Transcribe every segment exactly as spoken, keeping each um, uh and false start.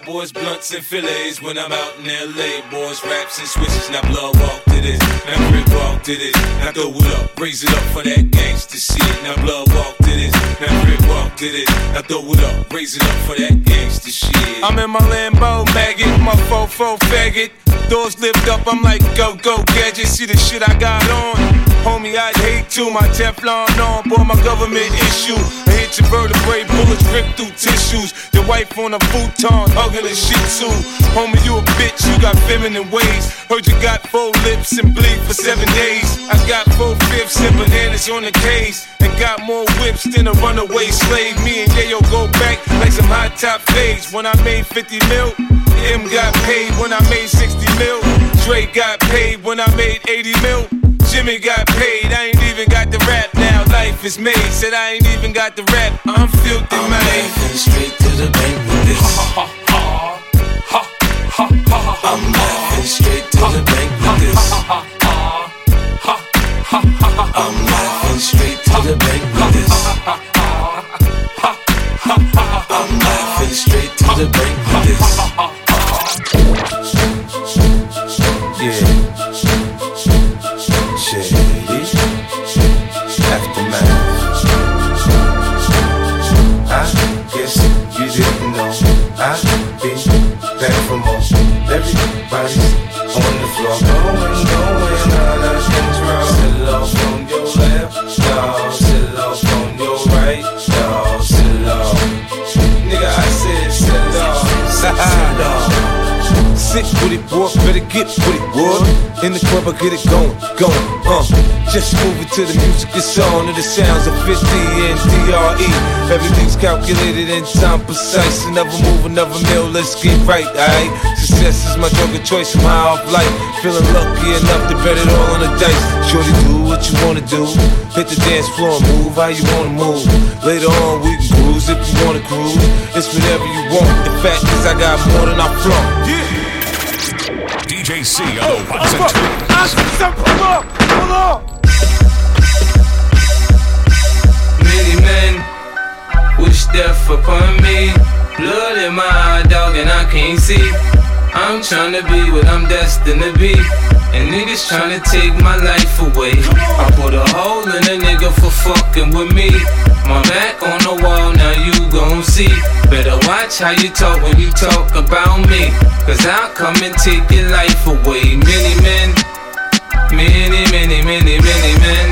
boys, blunts and fillets when I'm out in L A. Boys, raps and switches, now blood walk to this, now grip walk to this. Now throw it up, raise it up for that gangsta shit. Now blood walk to this, now grip walk to this. Now throw it up, raise it up for that gangsta shit. I'm in my Lambo maggot, my fofo faggot. Doors lift up, I'm like go go gadget. See the shit I got on, homie, I'd hate to. My Teflon on, boy, my government issue. I hit your vertebrae, bullets rip through tissues. Your wife on a futon, hugging a shih tzu. Homie, you a bitch, you got feminine ways. Heard you got four lips and bleed for seven days. I got four fifths and bananas on the case. And got more whips than a runaway slave. Me and Yayo go back like some hot top fades. When I made fifty mil, M got paid when I made sixty mil. Dre got paid when I made eighty mil. Jimmy got paid, I ain't even got the rap now. Life is made, said I ain't even got the rap. I'm filthy, I'm man. I'm laughing straight to the bank with this. Ha, ha, ha, ha, ha, I'm laughing straight to the bank with this. Ha, ha, ha, ha, ha, I'm laughing straight to the bank with this. Ha, ha, ha, ha, I'm laughing straight to the bank with this. Yeah. Shady Aftermath. I guess you didn't know I've been back from home. Everybody's on the floor, going, going out of control. Sit off on your left, y'all. Sit off on your right, y'all. Sit off. Nigga, I said sit off. Sit off. Sit with it, boy, better get with it, boy. In the club, I get it going, going, uh. Just move it to the music, it's on to the sounds of fifty and D R E. Everything's calculated in time precise. Another move, another meal, let's get right, alright? Success is my drug of choice, I'm high off life. Feeling lucky enough to bet it all on the dice. Shorty, do what you wanna do. Hit the dance floor and move how you wanna move. Later on, we can cruise if you wanna cruise. It's whatever you want. The fact is, I got more than I flaunt. Yeah. D J C on the ones and twos. Hold on, hold on. Many men wish death upon me. Blood in my eye, dog, and I can't see. I'm tryna be what I'm destined to be. And niggas tryna take my life away. I put a hole in a nigga for fucking with me. My back on the wall, now you gon' see. Better watch how you talk when you talk about me. Cause I'll come and take your life away. Many men, many, many, many, many men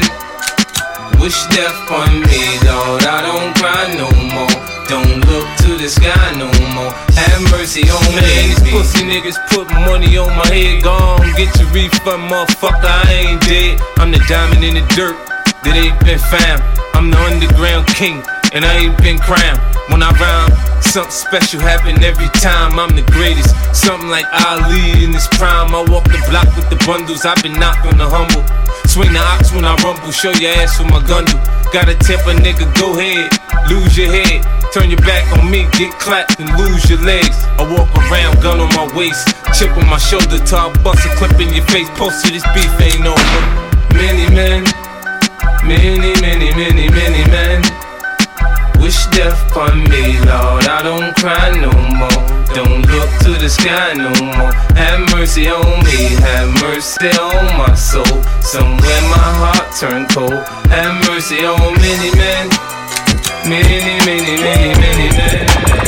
wish death on me, Lord. I don't cry no more. Don't look to the sky no more. Have mercy on me. These pussy niggas put money on my head. Gone, get your refund, motherfucker. I ain't dead. I'm the diamond in the dirt that ain't been found. I'm the underground king, and I ain't been crowned. When I rhyme, something special happen every time. I'm the greatest, something like Ali in his prime. I walk the block with the bundles, I've been knocked on the humble. Swing the ox when I rumble, show your ass with my gun do. Gotta tip a nigga, go ahead, lose your head. Turn your back on me, get clapped and lose your legs. I walk around, gun on my waist, chip on my shoulder, till I bust a clip in your face. Post to this beef ain't over. Many men, many, many, many, many men wish death upon me, Lord. I don't cry no more. Don't look to the sky no more. Have mercy on me, have mercy on my soul. Somewhere my heart turned cold. Have mercy on many men, many, many, many, many men.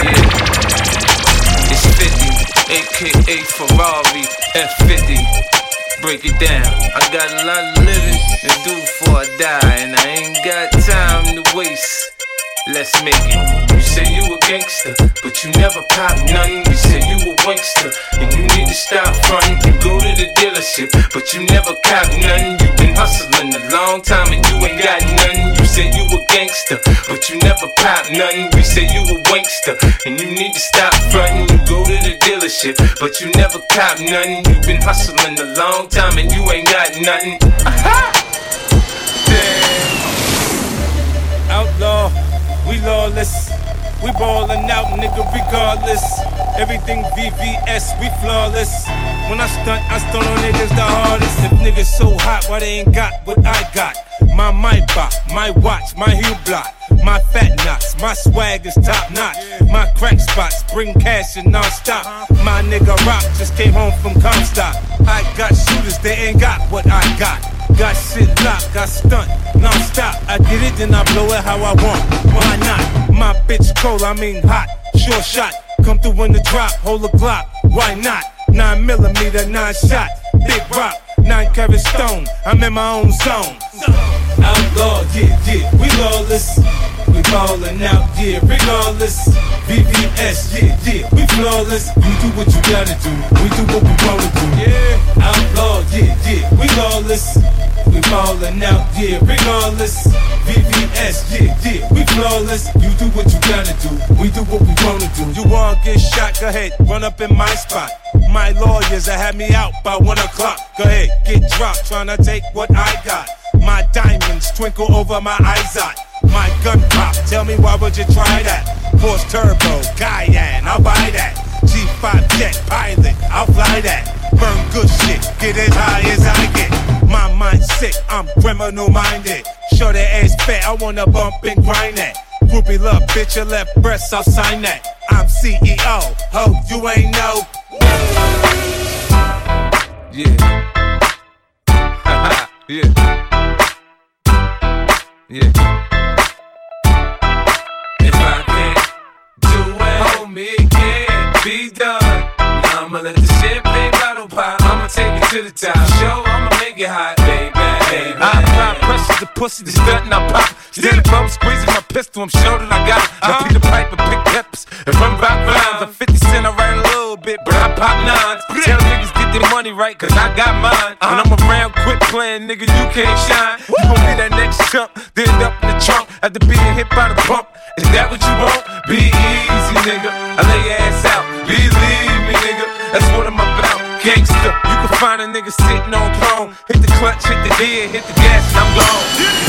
Yeah. It's fifty, aka Ferrari F fifty. Break it down. I got a lot of living to do before I die, and I ain't got time to waste. Let's make it. You say you a gangster, but you never pop nothing. You say you a wankster, and you need to stop frontin'. You go to the dealership, but you never cop nothing. You been hustling a long time and you ain't got nothing. You say you a gangster, but you never pop nothing. You say you a wankster, and you need to stop frontin'. You go to the dealership, but you never cop nothing. You been hustling a long time and you ain't got nothing. Aha! Damn. Outlaw. We lawless, we ballin' out, nigga, regardless. Everything V V S, we flawless. When I stunt, I stunt on niggas the hardest. If niggas so hot, why they ain't got what I got? My Maybach, my watch, my heel block, My fat knots, my swag is top notch. My crack spots bring cash and non-stop. My nigga Rock just came home from Comstock. I got shooters, they ain't got what I got. Got shit locked, got stunt, non-stop. I get it, then I blow it how I want. Why not? My bitch cold, I mean hot. Sure shot, come through in the drop, hold a Glock. Why not? Nine millimeter, nine shot, big rock, nine carat stone. I'm in my own zone. Outlaw, yeah, yeah, we lawless. We ballin' out, yeah, regardless. V V S, yeah, yeah, we flawless. You do what you gotta do, we do what we wanna do. Yeah, outlaw, yeah, yeah, we lawless. We ballin' out, yeah, regardless. V V S, yeah, yeah, we flawless. You do what you gotta do, we do what we wanna do. You wanna get shot, go ahead, run up in my spot. My lawyers that had me out by one o'clock. Go ahead, get dropped, tryna take what I got. My diamonds twinkle over my eyes out. My gun pop, tell me why would you try that? Force turbo, Cayenne, I'll buy that. G five jet pilot, I'll fly that. Burn good shit, get as high as I get. My mind's sick, I'm criminal minded. Show that ass fat, I wanna bump and grind that. Groupie love, bitch, your left breast, I'll sign that. I'm C E O, ho, you ain't know. Yeah. Yeah. Yeah. If I can't do it, homie, it can't be done. Now I'ma let the champagne bottle pop. I'ma take it to the top. Show, I'ma make it hot, baby. baby. I apply pressure to pussy, the stunt and I pop. Steady bum squeezing my pistol, I'm sure that I got it. I pick the pipe and pick peppers and run back rounds. I'm fifty cent, I write a little bit, but I pop nines. Tell niggas get their money right, cause I got mine. When I'm around, quit playing, nigga, you can't shine. You gon' be that next chump, then end up in the trunk after being hit by the pump. Is that what you want? Be easy, nigga. I lay your ass out, believe me, nigga. That's what I'm about. Gangsta, you can find a nigga sitting on throne. Hit the clutch, hit the head, hit the gas, and I'm gone.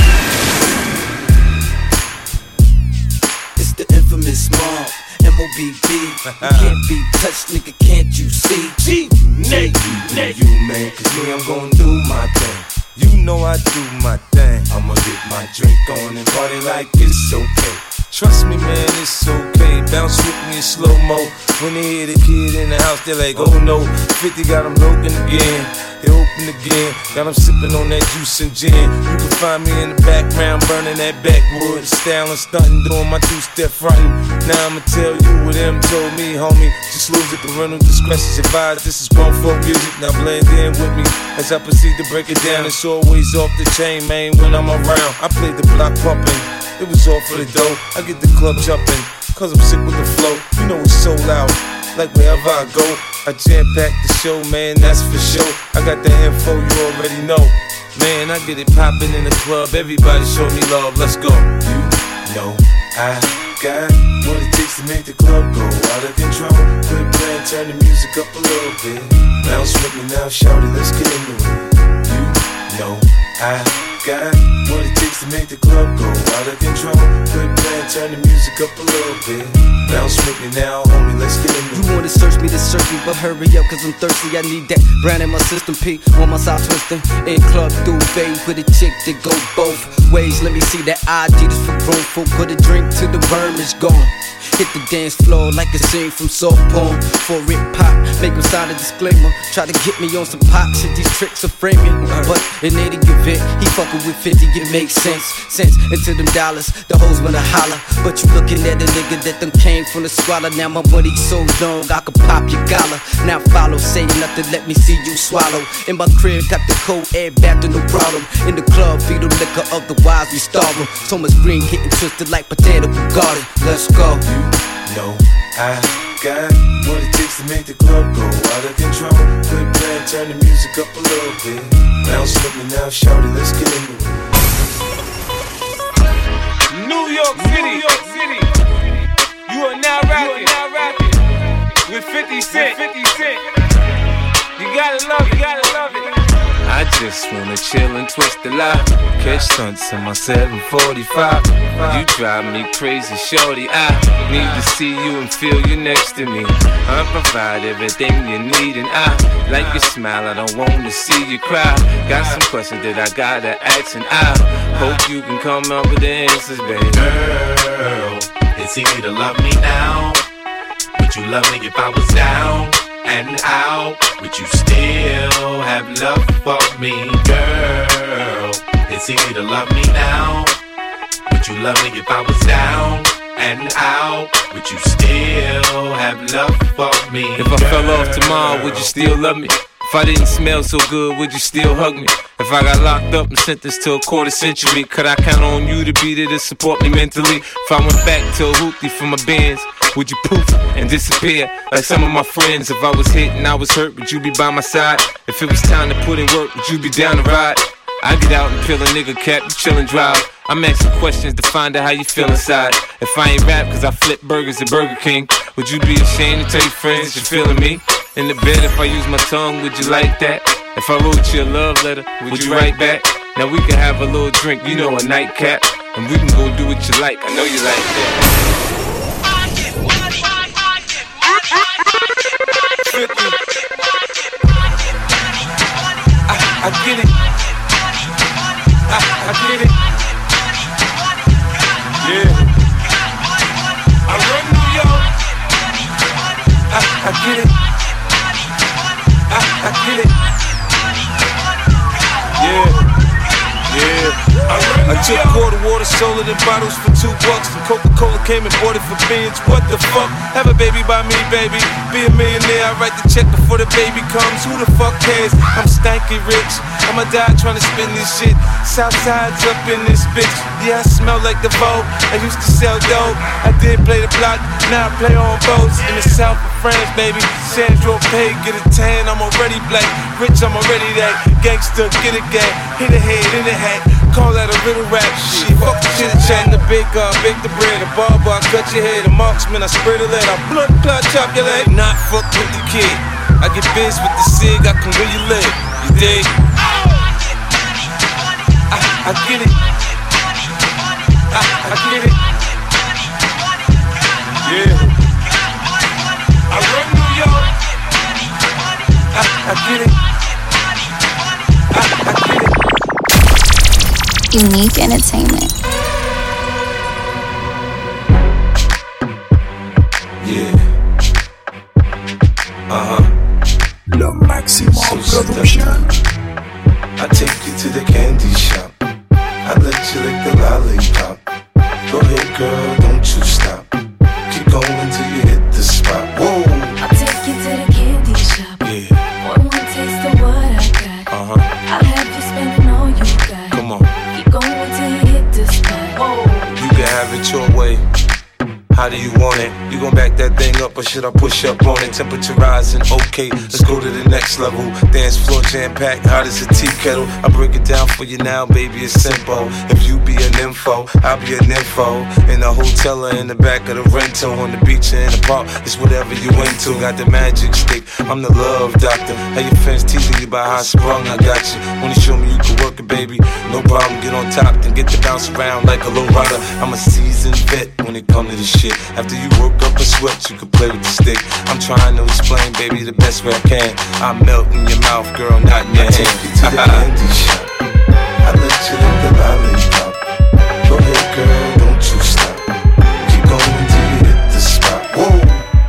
It's the infamous mob, M O B B. You can't be touched, nigga, can't you see? G, Nate, Nate, you man, cause me, I'm gon' do my thing. You know I do my thing. I'ma get my drink on and party like it's okay. Trust me, man, it's okay. Bounce with me in slow-mo. When they hear the kid in the house, they're like, oh no. fifty got him broken again. They open again. Got him sipping on that juice and gin. You can find me in the background, burning that backwood. Styling, stunting, doing my two-step frontin'. Now I'ma tell you what them told me, homie. Just lose it, parental discretion's advised. This is grown folk music, now blend in with me. As I proceed to break it down, it's always off the chain, man, when I'm around. I play the block pumping. It was all for the dough. I get the club jumping, cause I'm sick with the flow. You know it's so loud, like wherever I go. I jam-pack the show, man, that's for sure. I got the info, you already know. Man, I get it poppin' in the club. Everybody show me love, let's go. You know I got what it takes to make the club go out of control. Quit playing, turn the music up a little bit. Bounce with me now, shout it, let's get into it. You know I got what it takes to make the club go out of control. Quit playing, turn the music up a little bit. Bounce with me now, homie, let's get into it. You wanna search me to search me, but hurry up, cause I'm thirsty. I need that brand in my system, P on my side twisting. In club duvet with a chick that go both ways. Let me see that I D, this for grown folk. Put a drink till the worm is gone. Hit the dance floor like a scene from soft porn. For it pop, make him sign a disclaimer. Try to get me on some pop shit, these tricks are framing. But in any event, he fucking with fifty, it makes sense. Sense into them dollars, the hoes wanna holler. But you looking at a nigga that them came from the squalor. Now my money's so long, I could pop your collar. Now follow, say nothing, let me see you swallow. In my crib, got the cold air bathroom, no problem. In the club, feed them liquor, otherwise we starve them. So much green getting twisted like potato garden. Let's go. You know I got what it takes to make the club go out of control. Quit playing, turn the music up a little bit. Bounce with me now, shout it, let's get into it. New York City, New York City. You are now rapping, now rapping with fifty Cent. fifty Cent. You gotta love it, you gotta love it. I just wanna chill and twist the lie. Catch stunts in my seven forty-five. You drive me crazy, shorty. I need to see you and feel you next to me. I provide everything you need, and I like your smile. I don't wanna see you cry. Got some questions that I gotta ask, and I hope you can come up with the answers, baby. Girl, it's easy to love me now. Would you love me if I was down and out? Would you still have love for me, girl? It's easy to love me now. Would you love me if I was down and out? Would you still have love for me, If I girl? Fell off tomorrow, would you still love me? If I didn't smell so good, would you still hug me? If I got locked up and sentenced to a quarter century, could I count on you to be there to support me mentally? If I went back to a hoopty for my bands, would you poof and disappear like some of my friends? If I was hit and I was hurt, would you be by my side? If it was time to put in work, would you be down to ride? I get out and peel a nigga cap, you chill and drive. I'm asking questions to find out how you feel inside. If I ain't rap cause I flip burgers at Burger King, would you be ashamed to tell your friends that you're feeling me? In the bed, if I use my tongue, would you like that? If I wrote you a love letter, would, would you write back? Now we can have a little drink, you know, a nightcap, and we can go do what you like. I know you like that. I, I get it. I, I get it. Yeah. I run New York. I, I get it. I, I get it. Yeah. Yeah. I, I took quarter water, sold it in bottles for two bucks. And Coca-Cola came and bought it for beans. What the fuck? Have a baby by me, baby. Be a millionaire, I write the check before the baby comes. Who the fuck cares? I'm stanky rich. I'ma die trying to spend this shit. Southside's up in this bitch. Yeah, I smell like the Vogue. I used to sell dope. I did play the block, now I play on boats. In the south of France, baby. Sandro Pay, get a tan, I'm already black. Rich, I'm already that. Gangster, get a gang. Hit a head, in a hat. Call that a little rap shit. Fuck the chit chat, the baker, bake the bread. A barber, I cut your head. A marksman, I spread a lead. I blood clot, chop your leg. Not fuck with the kid. I get biz with the cig, I can where you live. You dig? I, I get it. I, I get it. Yeah. I run New York. I, I get it. I, I get it. Unique Entertainment. Yeah. Uh-huh. Le Maximum so Production. I take you to the candy shop. I let you lick the lollipop. Go ahead, girl, don't you stop. Keep going till you hit the spot. Whoa. I'll take you to the candy shop. Yeah. One more taste of what I got. Uh-huh. I'll have you spending all you got. Come on. Keep going till you hit the spot. Whoa. You can have it your way. How do you want it? You gon' back that thing up or should I push up on it? Temperature rising, okay, let's go to the next level. Dance floor jam-packed, hot as a tea kettle. I break it down for you now, baby, it's simple. If you be an info, I'll be an info. In the hotel or in the back of the rental, on the beach or in the park, it's whatever you into. Got the magic stick, I'm the love doctor. How your fans teasing you about how I sprung, I got you. Wanna show me you can work it, baby? No problem, get on top, then get to bounce around like a low rider. I'm a seasoned vet when it comes to this shit. After you work up a sweat, you can play with the stick. I'm trying to explain, baby, the best way I can. I melt in your mouth, girl, not in your hand. I take you to the candy shop. I let you lick the lollipop. Go ahead, girl, don't you stop. Keep going till you hit the spot. Whoa.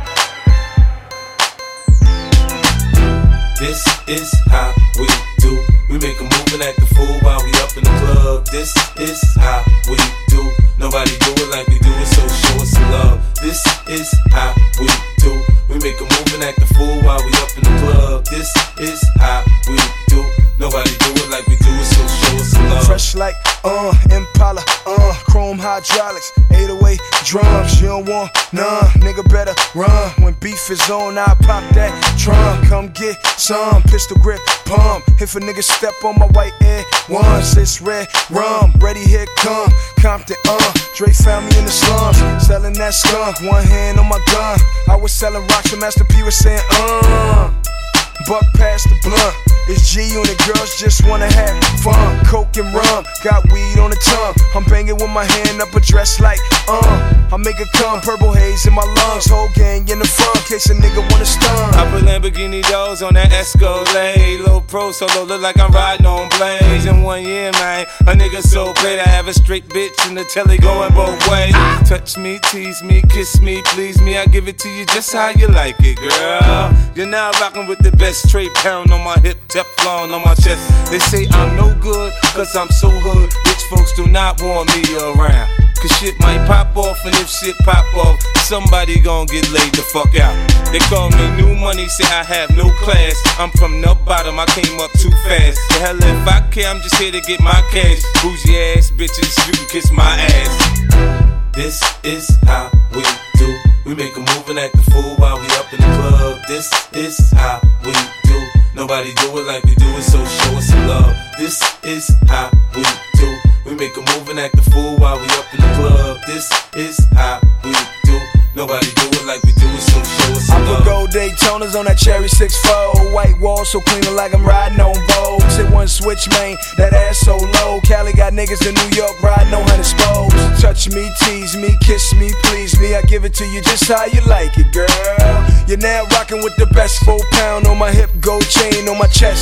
This is how we do. We make a move and act a fool while we up in the club. This is how we do. Nobody do it like we do it, so show us some love. This is how we do. We make a move and act a fool while we up in the club. This is how we do. Nobody do it like we do it, so show us some love. Fresh like, uh, Impala, uh, chrome hydraulics, eight oh eight drums. You don't want none, nigga better run. When beef is on, I pop that drum. Come get some, pistol grip, pump. If a nigga step on my white air ones, it's red rum. Ready, here come Compton, uh. Dre found me in the slums, selling that skunk. One hand on my gun. I was selling rocks and Master P was saying, uh. Buck past the blunt. It's G Unit, girls just wanna have fun. Coke and rum, got weed on the tongue. I'm banging with my hand up a dress like, uh I make it come, purple haze in my lungs. Whole gang in the front, case a nigga wanna stun. I put Lamborghini doors on that Escalade. Low pro solo, look like I'm riding on blades. In one year, man, a nigga so paid. I have a straight bitch in the telly going both ways. Touch me, tease me, kiss me, please me. I give it to you just how you like it, girl. You're now rocking with the best. Straight pound on my hip, Teflon on my chest. They say I'm no good, cause I'm so hood. Rich folks do not want me around. Cause shit might pop off, and if shit pop off, somebody gon' get laid the fuck out. They call me new money, say I have no class. I'm from the bottom, I came up too fast. The hell if I care, I'm just here to get my cash. Bougie ass bitches, you can kiss my ass. This is how we do. We make a move and act the fool while we up in the club. This is how we do. Nobody do it like we do it, so show us some love. This is how we do. We make a move and act the fool while we up in the club. This is how we do. Nobody do it like we do it, so show us some I love. put gold Daytonas on that cherry six four. White wall so clean like I'm riding on Vogue. Sit one switch, man, that ass so low. Cali got niggas in New York riding on hundred spokes. Touch me, tease me, kiss me, please me. I give it to you just how you like it, girl. You're now rocking with the best. Four pound on my hip, gold chain on my chest.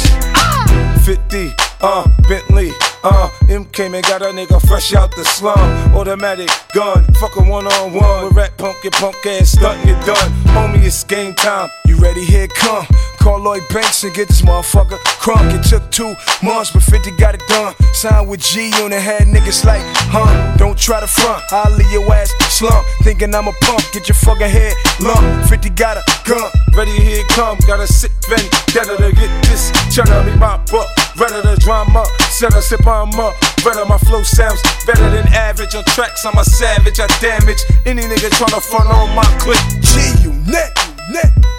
fifty, uh, Bentley, uh, M came and got a nigga fresh out the slum. Automatic gun, fuck a one on one. With rat punk, your punk ass stuntin', you done. Homie, it's game time. You ready? Here it come. Call Lloyd Banks and get this motherfucker crunk. It took two months, but fifty got it done. Signed with G Unit, had niggas like, huh? Don't try to front, I'll leave your ass slump. Thinking I'm a punk, get your fucking head lump. fifty got a gun. Ready, here it come. Got a sick vendetta to get this cheddar. Me mop up, redder the drama. Set a sip on up, redder my flow sounds better than average. On tracks, I'm a savage, I damage any nigga tryna front on my clip. G Unit, Unit.